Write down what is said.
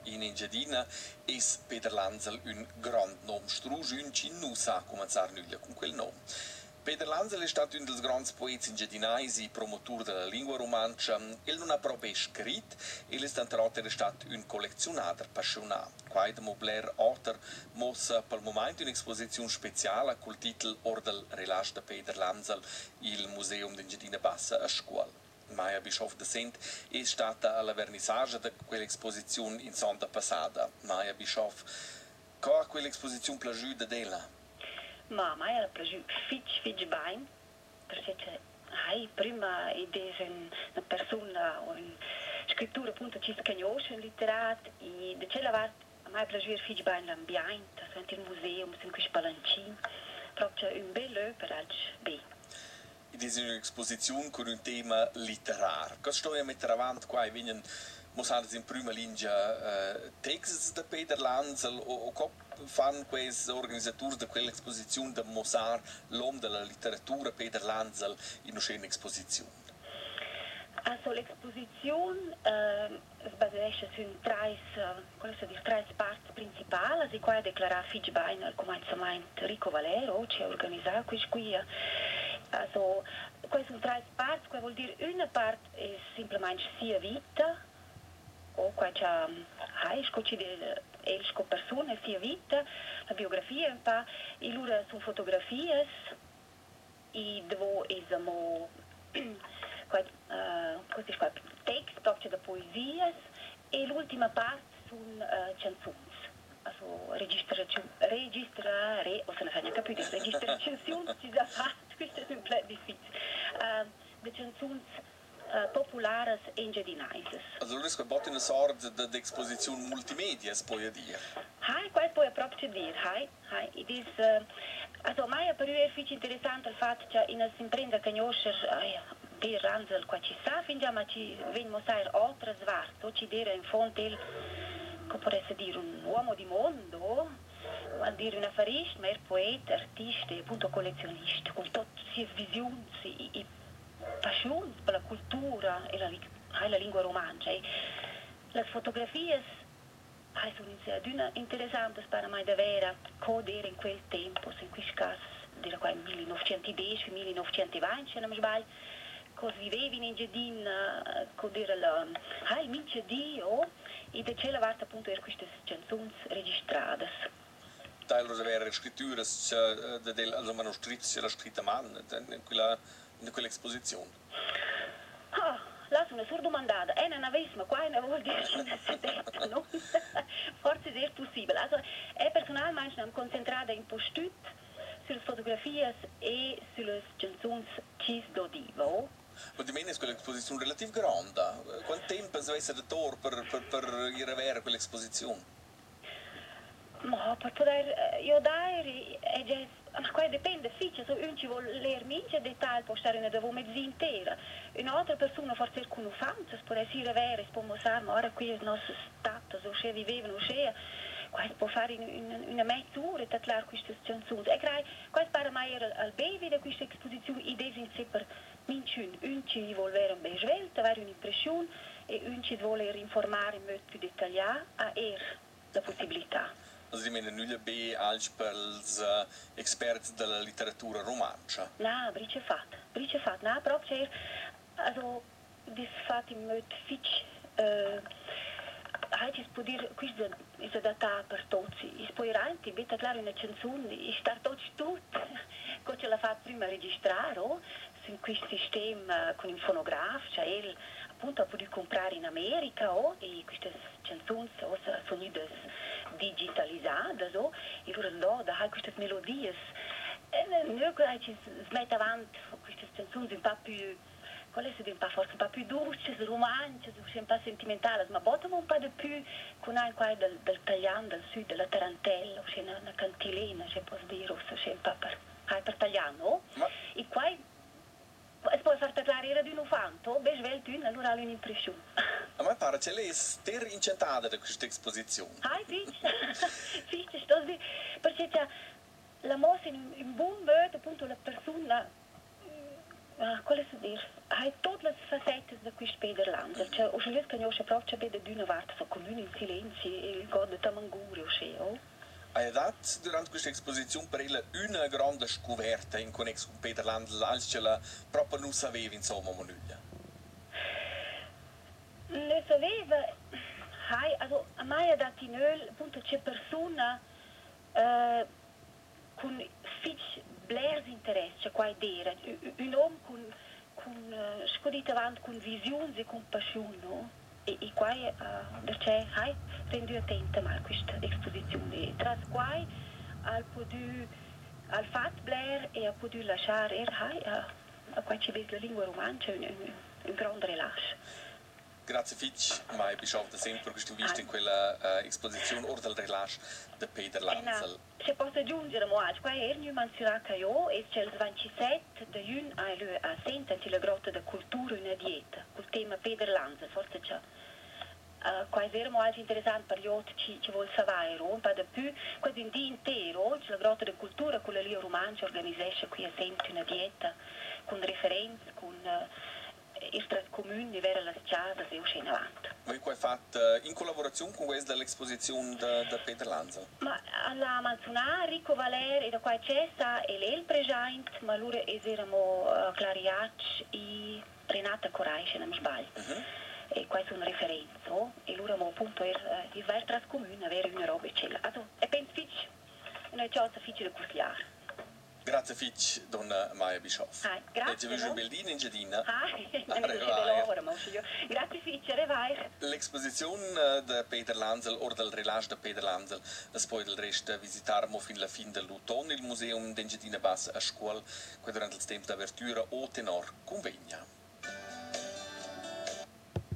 in Engiadina e Peter Lanzel un grand nome. Struge un ci non sa cominciare nulla con quel nome. Peter Lanzel è stato uno dei grandi poeti engiadinais e promotore della lingua romancia. Egli non ha proprio scritto, egli è stato un collezionatore appassionato. Qua da Mobler Otter mossa per il momento un'esposizione speciale col titolo Ordel Relash da Peter Lanzel, il Museum d'Engiadina Bassa a scuola. Maja Bischoff de Sent è stata alla vernissage di quell'esposizione in sonda passata. Maja Bischoff, cosa ha quell'esposizione piaciuta della? Ma mai era piaciuto fitch bene, perché prima idea una persona o una scrittura appunto ci si conosce in letterato e da ce la a mai piaciuto fitch bene l'ambiente, senti il museo, senti quei spalancini, proprio un bel per oggi bene. Ed è un'esposizione con un tema letterario. Cosa sto a mettere avanti qua? Vengono mostrati in prima linea testi di Peter Lanzel o come fanno questi organizzatori di quell'esposizione di mostrare l'uomo della letteratura Peter Lanzel in una scena esposizione? Also l'esposizione si baseresce su tre parti principali, also qua è declarato fitch bene al cominciamento Rico Valero, ci ha organizzato questo qui. Also, queste sono tre parti, che vuol dire una parte è semplicemente sia vita, o qua c'è le persone, sia vita, la biografia un po', e loro sono fotografie, e dove esiamo questi qua text, proprio da poesie, e l'ultima parte sono canzoni. Also registrare, o se ne fa neanche più di registrazione ci da fatto, questo è un po' difficile. Le canzoni popolari engiadinaises. Also riesco a botte una sorta di esposizione multimedia, si può dire? Questo puoi proprio dire, ed è, also, mai per me è interessante il fatto che in un'impresa che conosce di Ranzel qua ci sa, ma ci vengono a altre svarte, ci dire in fondo come potesse dire un uomo di mondo, vuol dire un affarista, ma è poeta, artista e appunto collezionista, con tutte le visioni e passione per la cultura e la lingua romancia. Le fotografie sono interessanti per me davvero codere in quel tempo, in questo caso, dire qua 1910-1920, se non mi sbaglio, cosa vivevi in Engiadina, codere il mince Dio, e da ce l'avete appunto queste canzoni registrate. Teilweise wäre scritture, also manoscritti, c'era scritta a mano in quell'esposizione. Là sono sordomandata, non avessimo qua, non vuol dire che non si detta, no? Forse è possibile. Also, personalmente mi concentrata in postut sulle fotografie e sulle canzoni che si dodivo. Ma di meno è quell'esposizione relativamente grande. Quanto tempo deve essere da per ir a vedere quell'esposizione? Ma per poter io dare ma qua dipende, se uno ci vuole leggere in dettaglio può stare una mezza intera, un'altra persona forse è conoscenza, può essere vera, può mostrare, ma ora qui è il nostro stato, so se vivevano, se qua può fare una mezz'ora per trovare queste canzoni. E questo per me era al bevi di questa esposizione, idee in sé per minciun, un ci vuole avere un bel svelto, avere un'impressione, e un ci vuole informare in modo più dettagliato, a la possibilità. Also ich meine, nulla be als per gli esperti della letteratura romancia. No, brice fatto, no, proprio also, das fatto in modo fitch, si può dire, questo è adattato per tutti, si può anche, betta claro una canzone, e sta tutto, come ce l'ha fatto prima registrare, in questo sistema con il fonografo, cioè appunto ha potuto comprare in America, e queste canzoni sono digitalizzate, e loro da queste melodie, noi ci smette avanti queste canzoni un po' più, forse un po' più dolci, romantiche, un po' sentimentali, ma bottiamo un po' di più con anche del tagliando, del sud, della tarantella, una cantilena, se posso dire, un po' per tagliare, e qua si può far parlare era di un fanto, beh, allora ha un'impressione. A me pare che lei è incantata da questa esposizione. Sì, perché la mossa in buon modo, appunto, la persona quale si dir? Hai tutte le facette di questo Peter Lanza. Cioè, ho scelto che non c'è proprio bene d'una parte, so comune in silenzio e il god di Tamanguri o c'è, oh? Hai dato durante questa esposizione per ella una grande scoperta in connesso con Peter Lanza, als ce la proprio non sapeva, insomma, Manuglia. Le sapeva, hai, also, a me ha dato in öl, appunto, c'è persona con fitch blairs interesse, cioè qua idea, un uomo con scudito avanti con visioni e con passione, no? E qua perché hai rendu attenta a questa esposizione. Tra quai al potuto al fatto Blair e ha potuto lasciare a qua ci vede la lingua romancia un grande rilascio. Grazie Fitch, mai bischoff da sempre che visto in quella esposizione Or del Relash di Peter Lanzel. Se posso aggiungere, qua è il menzionato io e c'è il 27 di giugno a Sententi la grotta da cultura una dieta, col tema Peter Lanzel, forse c'è. Qua è vero molto interessante per gli altri ci vuole sapere, un po' di più, quasi un dia intero, c'è la grotta da cultura, quella lì romancia organizza qui a Sententi una dieta, con referenze, con il comune, vera le strade e uscire in avanti. Voi qua fatto in collaborazione con questa dell'esposizione di Peter Lanzel? Ma alla Manzonà, Rico Valer e da qua c'è e lei il presente, ma loro erano Clariac e Renata Corai, se non mi sbaglio. E qua sono referenze, oh? E loro hanno appunto il Vertras Comune, avere una roba eccetera. Also, e penso che una cosa difficile da consigliare. Grazie Fitch, donna Maja Bischoff. Grazie. E ci vediamo bellina in Giardina. Grazie Fitch, arrivai. L'esposizione di Peter Lanzel, or del Relash di Peter Lanzel, es poi del resto visitarmo fin la fin dell'autunno il museum d'Engiadina Bassa a scuola, durante il tempo d'apertura o tenor convegna.